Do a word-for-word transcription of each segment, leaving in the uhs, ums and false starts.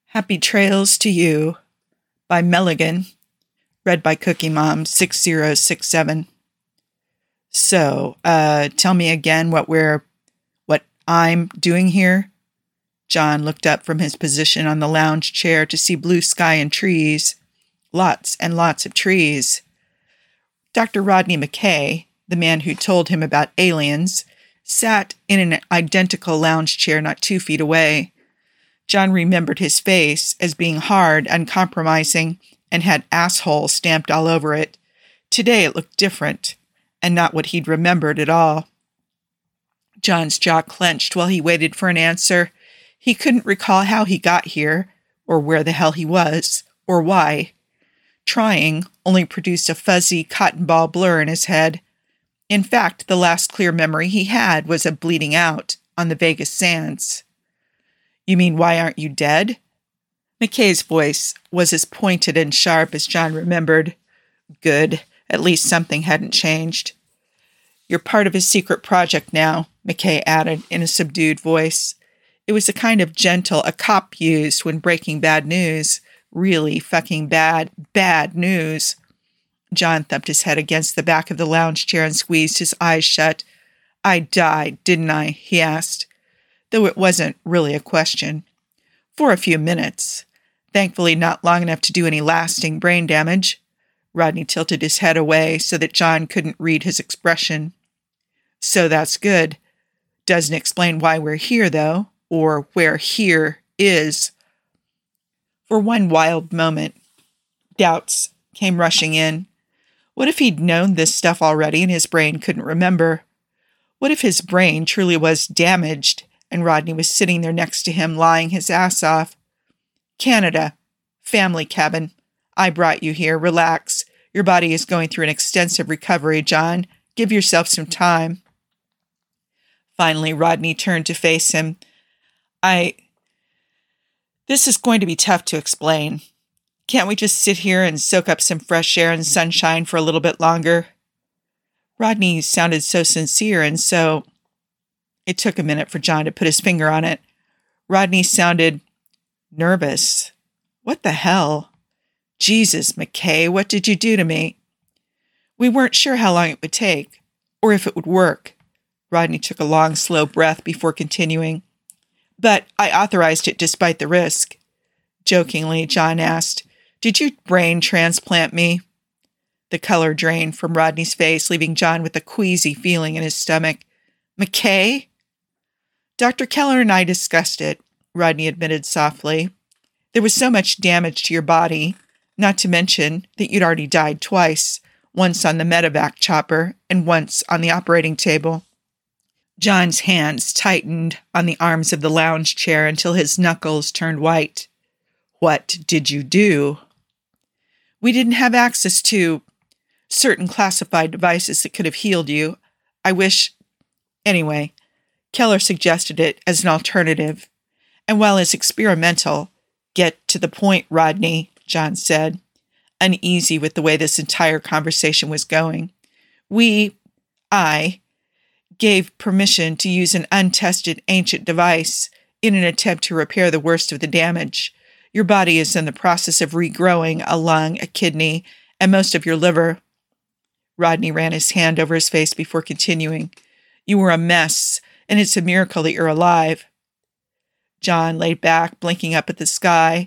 Happy Trails to You by Milligan, read by Cookie Mom six zero six seven. So, uh, tell me again what we're, what I'm doing here. John looked up from his position on the lounge chair to see blue sky and trees. Lots and lots of trees. Doctor Rodney McKay, the man who told him about aliens, sat in an identical lounge chair not two feet away. John remembered his face as being hard, uncompromising, and had asshole stamped all over it. Today it looked different, and not what he'd remembered at all. John's jaw clenched while he waited for an answer. He couldn't recall how he got here, or where the hell he was, or why. Trying only produced a fuzzy cotton ball blur in his head. In fact, the last clear memory he had was of bleeding out on the Vegas sands. You mean, why aren't you dead? McKay's voice was as pointed and sharp as John remembered. Good. At least something hadn't changed. You're part of a secret project now, McKay added in a subdued voice. It was the kind of gentle a cop used when breaking bad news. Really fucking bad, bad news. John thumped his head against the back of the lounge chair and squeezed his eyes shut. I died, didn't I? He asked, though it wasn't really a question. For a few minutes. Thankfully not long enough to do any lasting brain damage. Rodney tilted his head away so that John couldn't read his expression. So that's good. Doesn't explain why we're here, though, or where here is. For one wild moment, doubts came rushing in. What if he'd known this stuff already and his brain couldn't remember? What if his brain truly was damaged and Rodney was sitting there next to him, lying his ass off? Canada. Family cabin. I brought you here. Relax. Your body is going through an extensive recovery, John. Give yourself some time. Finally, Rodney turned to face him. I... This is going to be tough to explain. Can't we just sit here and soak up some fresh air and sunshine for a little bit longer? Rodney sounded so sincere and so... It took a minute for John to put his finger on it. Rodney sounded nervous. What the hell? Jesus, McKay, what did you do to me? We weren't sure how long it would take, or if it would work. Rodney took a long, slow breath before continuing. But I authorized it despite the risk. Jokingly, John asked, Did you brain transplant me? The color drained from Rodney's face, leaving John with a queasy feeling in his stomach. McKay? Doctor Keller and I discussed it, Rodney admitted softly. There was so much damage to your body, not to mention that you'd already died twice, once on the medevac chopper and once on the operating table. John's hands tightened on the arms of the lounge chair until his knuckles turned white. What did you do? We didn't have access to certain classified devices that could have healed you. I wish... Anyway, Keller suggested it as an alternative. And while it's experimental, get to the point, Rodney, John said, uneasy with the way this entire conversation was going. We, I, gave permission to use an untested ancient device in an attempt to repair the worst of the damage. Your body is in the process of regrowing a lung, a kidney, and most of your liver. Rodney ran his hand over his face before continuing. You were a mess, and it's a miracle that you're alive. John lay back, blinking up at the sky.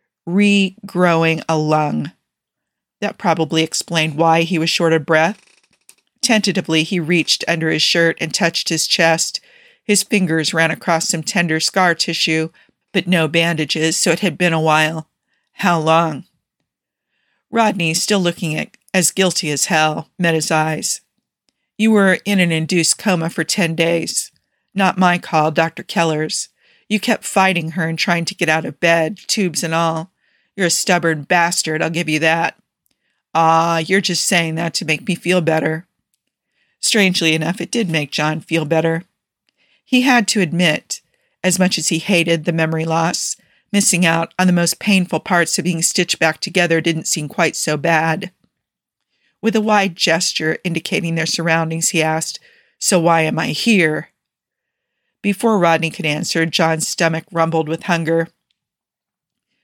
Regrowing a lung. That probably explained why he was short of breath. Tentatively, he reached under his shirt and touched his chest. His fingers ran across some tender scar tissue, but no bandages, so it had been a while. How long? Rodney, still looking at, as guilty as hell, met his eyes. You were in an induced coma for ten days. Not my call, Doctor Keller's. You kept fighting her and trying to get out of bed, tubes and all. You're a stubborn bastard, I'll give you that. Ah, you're just saying that to make me feel better. Strangely enough, it did make John feel better. He had to admit, as much as he hated the memory loss, missing out on the most painful parts of being stitched back together didn't seem quite so bad. With a wide gesture indicating their surroundings, he asked, So why am I here? Before Rodney could answer, John's stomach rumbled with hunger.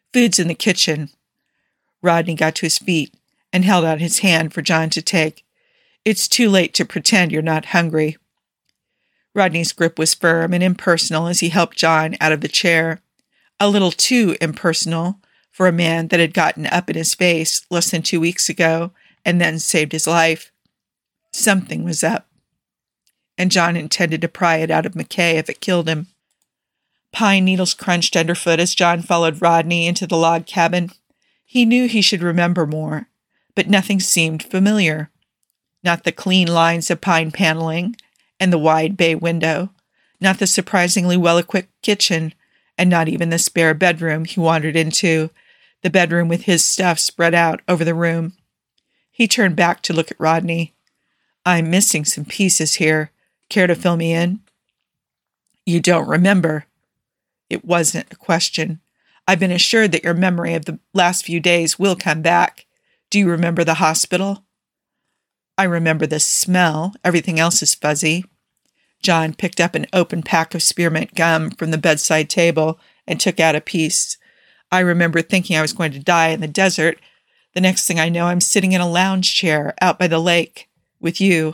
Food's in the kitchen. Rodney got to his feet and held out his hand for John to take. It's too late to pretend you're not hungry. Rodney's grip was firm and impersonal as he helped John out of the chair. A little too impersonal for a man that had gotten up in his face less than two weeks ago and then saved his life. Something was up, and John intended to pry it out of McKay if it killed him. Pine needles crunched underfoot as John followed Rodney into the log cabin. He knew he should remember more, but nothing seemed familiar. Not the clean lines of pine paneling and the wide bay window, not the surprisingly well-equipped kitchen, and not even the spare bedroom he wandered into, the bedroom with his stuff spread out over the room. He turned back to look at Rodney. I'm missing some pieces here. Care to fill me in? You don't remember. It wasn't a question. I've been assured that your memory of the last few days will come back. Do you remember the hospital? I remember the smell. Everything else is fuzzy. John picked up an open pack of spearmint gum from the bedside table and took out a piece. I remember thinking I was going to die in the desert. The next thing I know, I'm sitting in a lounge chair out by the lake with you.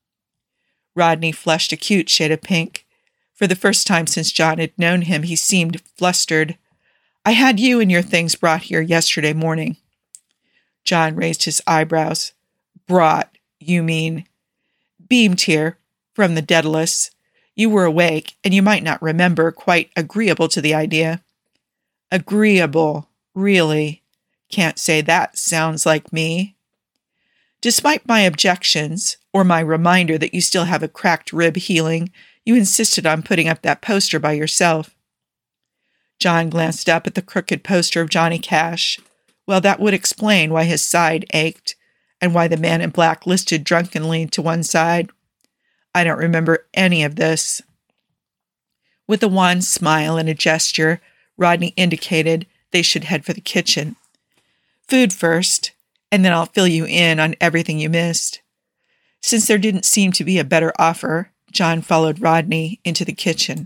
Rodney flushed a cute shade of pink. For the first time since John had known him, he seemed flustered. I had you and your things brought here yesterday morning. John raised his eyebrows. Brought, you mean? Beamed here, from the Daedalus. You were awake, and you might not remember, quite agreeable to the idea. Agreeable, really. Can't say that sounds like me. Despite my objections, or my reminder that you still have a cracked rib healing, you insisted on putting up that poster by yourself. John glanced up at the crooked poster of Johnny Cash. Well, that would explain why his side ached, and why the man in black listed drunkenly to one side. I don't remember any of this. With a wan smile and a gesture, Rodney indicated they should head for the kitchen. Food first, and then I'll fill you in on everything you missed. Since there didn't seem to be a better offer, John followed Rodney into the kitchen.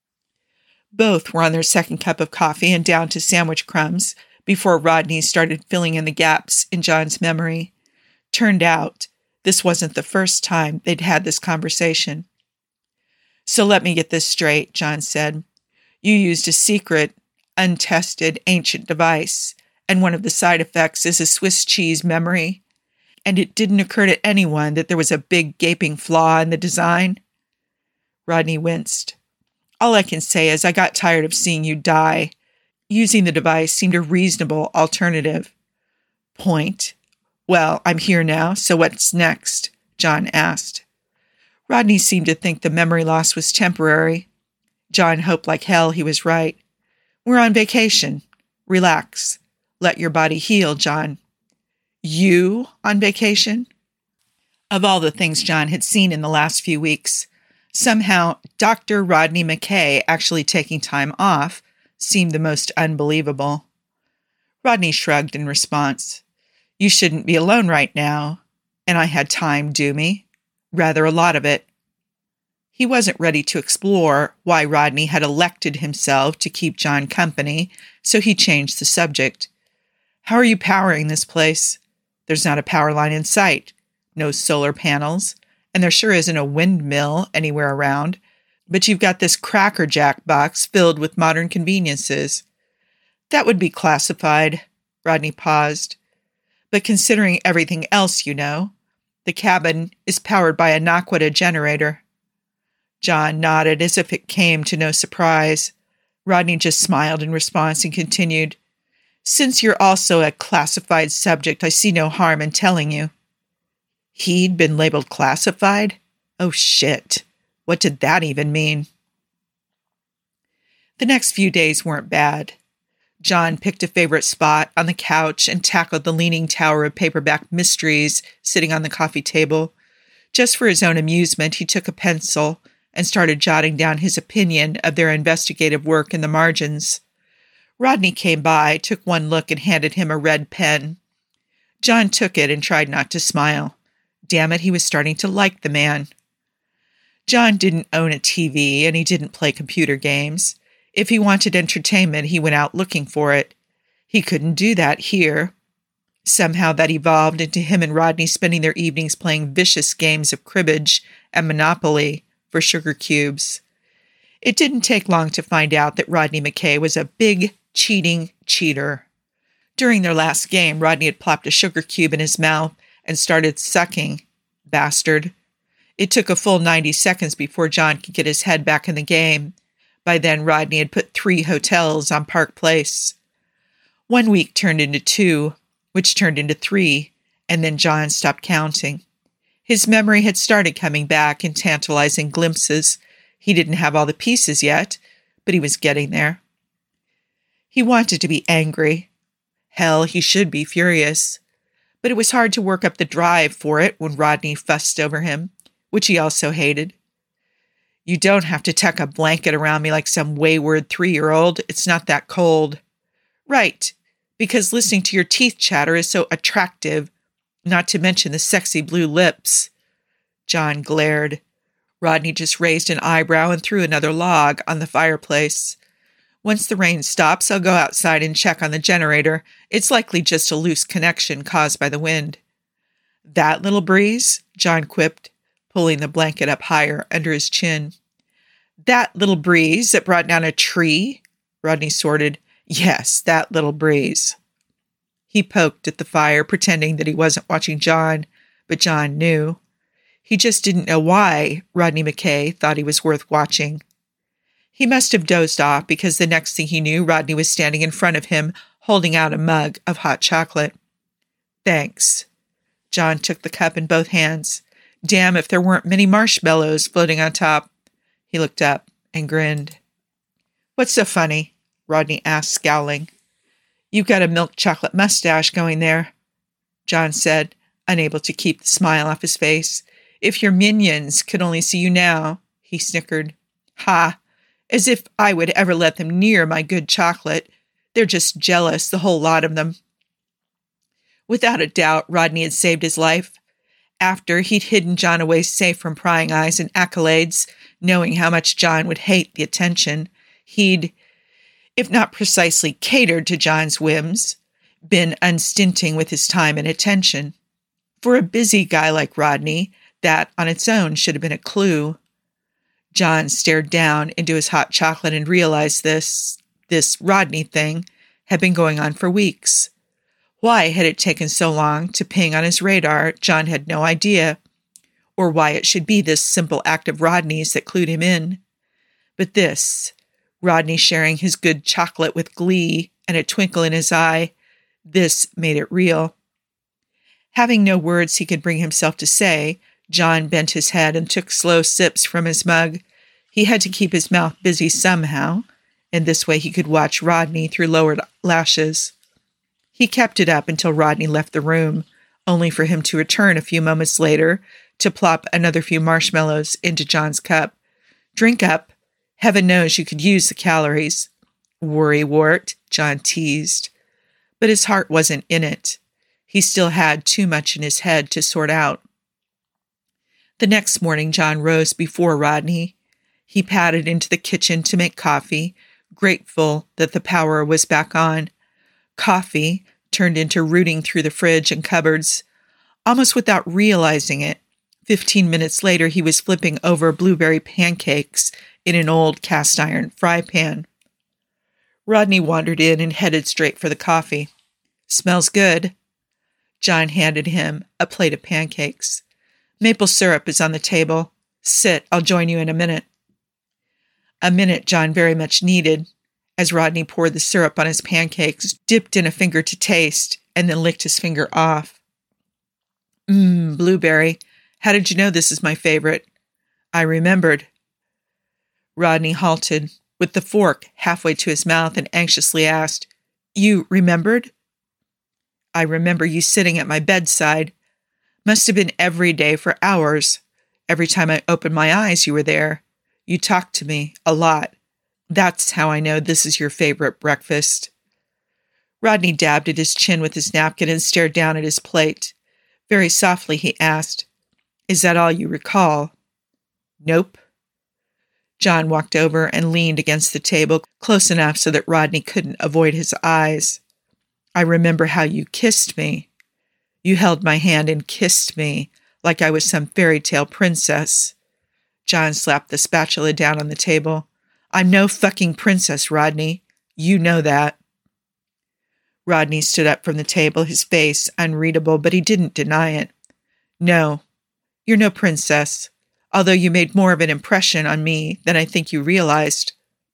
Both were on their second cup of coffee and down to sandwich crumbs before Rodney started filling in the gaps in John's memory. Turned out, this wasn't the first time they'd had this conversation. So let me get this straight, John said. You used a secret, untested, ancient device, and one of the side effects is a Swiss cheese memory. And it didn't occur to anyone that there was a big gaping flaw in the design? Rodney winced. All I can say is I got tired of seeing you die. Using the device seemed a reasonable alternative. Point. Well, I'm here now, so what's next? John asked. Rodney seemed to think the memory loss was temporary. John hoped like hell he was right. We're on vacation. Relax. Let your body heal, John. You on vacation? Of all the things John had seen in the last few weeks, somehow Doctor Rodney McKay actually taking time off seemed the most unbelievable. Rodney shrugged in response. You shouldn't be alone right now. And I had time, do me? Rather a lot of it. He wasn't ready to explore why Rodney had elected himself to keep John company, so he changed the subject. How are you powering this place? There's not a power line in sight, no solar panels, and there sure isn't a windmill anywhere around, but you've got this Cracker Jack box filled with modern conveniences. That would be classified. Rodney paused. But considering everything else you know, the cabin is powered by a Naquita generator. John nodded as if it came to no surprise. Rodney just smiled in response and continued, Since you're also a classified subject, I see no harm in telling you. He'd been labeled classified? Oh, shit. What did that even mean? The next few days weren't bad. John picked a favorite spot on the couch and tackled the leaning tower of paperback mysteries sitting on the coffee table. Just for his own amusement, he took a pencil and started jotting down his opinion of their investigative work in the margins. Rodney came by, took one look, and handed him a red pen. John took it and tried not to smile. Damn it, he was starting to like the man. John didn't own a T V, and he didn't play computer games. If he wanted entertainment, he went out looking for it. He couldn't do that here. Somehow that evolved into him and Rodney spending their evenings playing vicious games of cribbage and Monopoly for sugar cubes. It didn't take long to find out that Rodney McKay was a big, cheating cheater. During their last game, Rodney had plopped a sugar cube in his mouth and started sucking. Bastard. It took a full ninety seconds before John could get his head back in the game. By then, Rodney had put three hotels on Park Place. One week turned into two, which turned into three, and then John stopped counting. His memory had started coming back in tantalizing glimpses. He didn't have all the pieces yet, but he was getting there. He wanted to be angry. Hell, he should be furious. But it was hard to work up the drive for it when Rodney fussed over him, which he also hated. You don't have to tuck a blanket around me like some wayward three-year-old. It's not that cold. Right, because listening to your teeth chatter is so attractive, not to mention the sexy blue lips. John glared. Rodney just raised an eyebrow and threw another log on the fireplace. Once the rain stops, I'll go outside and check on the generator. It's likely just a loose connection caused by the wind. That little breeze? John quipped, pulling the blanket up higher under his chin. That little breeze that brought down a tree? Rodney sorted. Yes, that little breeze. He poked at the fire, pretending that he wasn't watching John, but John knew. He just didn't know why Rodney McKay thought he was worth watching. He must have dozed off because the next thing he knew, Rodney was standing in front of him, holding out a mug of hot chocolate. Thanks. John took the cup in both hands. Damn if there weren't many marshmallows floating on top. He looked up and grinned. What's so funny? Rodney asked, scowling. You've got a milk chocolate mustache going there, John said, unable to keep the smile off his face. If your minions could only see you now, he snickered. Ha! As if I would ever let them near my good chocolate. They're just jealous, the whole lot of them. Without a doubt, Rodney had saved his life. After he'd hidden John away safe from prying eyes and accolades, knowing how much John would hate the attention, he'd, if not precisely catered to John's whims, been unstinting with his time and attention. For a busy guy like Rodney, that on its own should have been a clue. John stared down into his hot chocolate and realized this, this Rodney thing, had been going on for weeks. Why had it taken so long to ping on his radar, John had no idea, or why it should be this simple act of Rodney's that clued him in. But this, Rodney sharing his good chocolate with glee and a twinkle in his eye, this made it real. Having no words he could bring himself to say, John bent his head and took slow sips from his mug. He had to keep his mouth busy somehow, and this way he could watch Rodney through lowered lashes. He kept it up until Rodney left the room, only for him to return a few moments later to plop another few marshmallows into John's cup. Drink up. Heaven knows you could use the calories. Worrywart, John teased. But his heart wasn't in it. He still had too much in his head to sort out. The next morning, John rose before Rodney. He padded into the kitchen to make coffee, grateful that the power was back on. Coffee turned into rooting through the fridge and cupboards. Almost without realizing it, fifteen minutes later he was flipping over blueberry pancakes in an old cast-iron fry pan. Rodney wandered in and headed straight for the coffee. Smells good. John handed him a plate of pancakes. Maple syrup is on the table. Sit, I'll join you in a minute. A minute John very much needed, as Rodney poured the syrup on his pancakes, dipped in a finger to taste, and then licked his finger off. Mmm, blueberry. How did you know this is my favorite? I remembered. Rodney halted, with the fork halfway to his mouth, and anxiously asked, You remembered? I remember you sitting at my bedside. Must have been every day for hours. Every time I opened my eyes, you were there. You talked to me a lot. That's how I know this is your favorite breakfast. Rodney dabbed at his chin with his napkin and stared down at his plate. Very softly he asked, Is that all you recall? Nope. John walked over and leaned against the table, close enough so that Rodney couldn't avoid his eyes. I remember how you kissed me. You held my hand and kissed me like I was some fairy tale princess. John slapped the spatula down on the table. I'm no fucking princess, Rodney. You know that. Rodney stood up from the table, his face unreadable, but he didn't deny it. No, you're no princess, although you made more of an impression on me than I think you realized.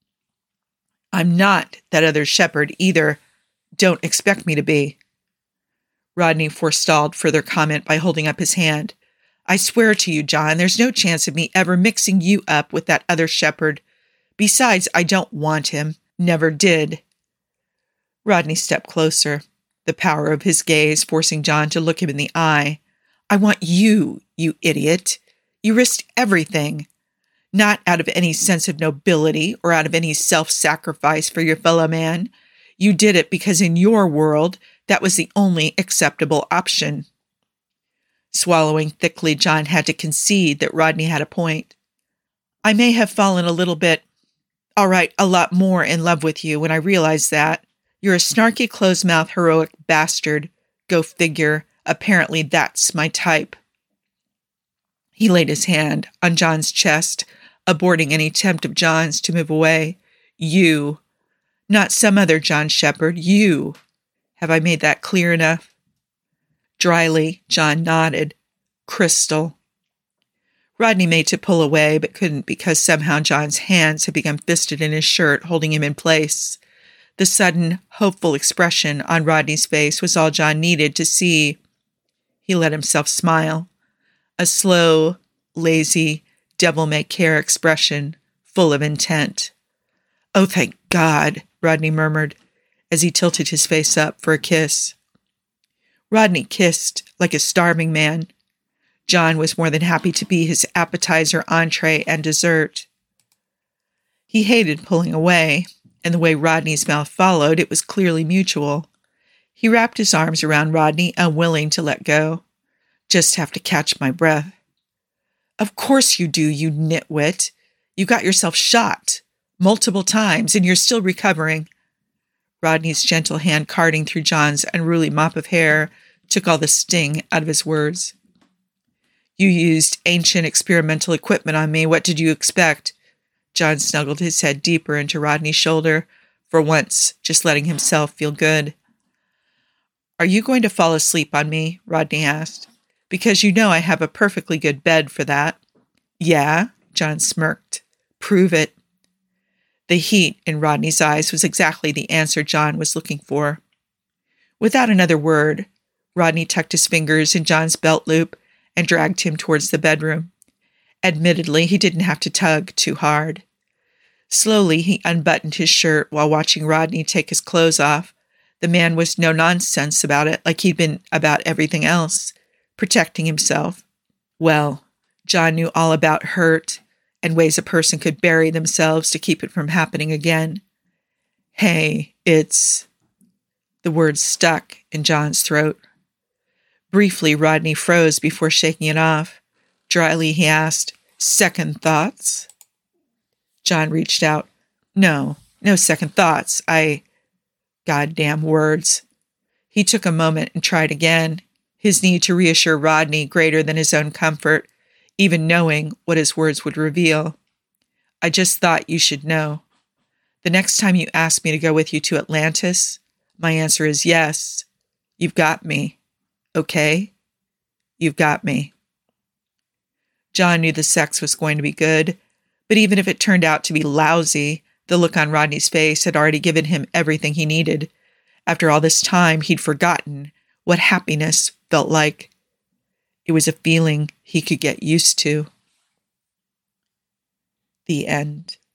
I'm not that other shepherd either. Don't expect me to be. Rodney forestalled further comment by holding up his hand. I swear to you, John, there's no chance of me ever mixing you up with that other shepherd. Besides, I don't want him. Never did. Rodney stepped closer, the power of his gaze forcing John to look him in the eye. I want you, you idiot. You risked everything. Not out of any sense of nobility or out of any self-sacrifice for your fellow man. You did it because in your world, that was the only acceptable option. Swallowing thickly, John had to concede that Rodney had a point. I may have fallen a little bit, all right, a lot more in love with you when I realized that. You're a snarky, close-mouthed, heroic bastard. Go figure. Apparently that's my type. He laid his hand on John's chest, aborting any attempt of John's to move away. You. Not some other John Shepherd. You. Have I made that clear enough? Dryly, John nodded. Crystal. Rodney made to pull away, but couldn't because somehow John's hands had become fisted in his shirt, holding him in place. The sudden, hopeful expression on Rodney's face was all John needed to see. He let himself smile. A slow, lazy, devil-may-care expression, full of intent. Oh, thank God, Rodney murmured, as he tilted his face up for a kiss. Rodney kissed like a starving man. John was more than happy to be his appetizer, entree, and dessert. He hated pulling away, and the way Rodney's mouth followed, it was clearly mutual. He wrapped his arms around Rodney, unwilling to let go. Just have to catch my breath. Of course you do, you nitwit. You got yourself shot multiple times, and you're still recovering. Rodney's gentle hand carding through John's unruly mop of hair took all the sting out of his words. You used ancient experimental equipment on me. What did you expect? John snuggled his head deeper into Rodney's shoulder, for once just letting himself feel good. Are you going to fall asleep on me? Rodney asked. Because you know I have a perfectly good bed for that. Yeah? John smirked. Prove it. The heat in Rodney's eyes was exactly the answer John was looking for. Without another word, Rodney tucked his fingers in John's belt loop and dragged him towards the bedroom. Admittedly, he didn't have to tug too hard. Slowly, he unbuttoned his shirt while watching Rodney take his clothes off. The man was no-nonsense about it, like he'd been about everything else, protecting himself. Well, John knew all about hurt and ways a person could bury themselves to keep it from happening again. Hey, it's... The words stuck in John's throat. Briefly, Rodney froze before shaking it off. Dryly, he asked, Second thoughts? John reached out. No, no second thoughts. I... Goddamn words. He took a moment and tried again, his need to reassure Rodney greater than his own comfort, even knowing what his words would reveal. I just thought you should know. The next time you ask me to go with you to Atlantis, my answer is yes. You've got me. Okay? You've got me. John knew the sex was going to be good, but even if it turned out to be lousy, the look on Rodney's face had already given him everything he needed. After all this time, he'd forgotten what happiness felt like. It was a feeling he could get used to. The end.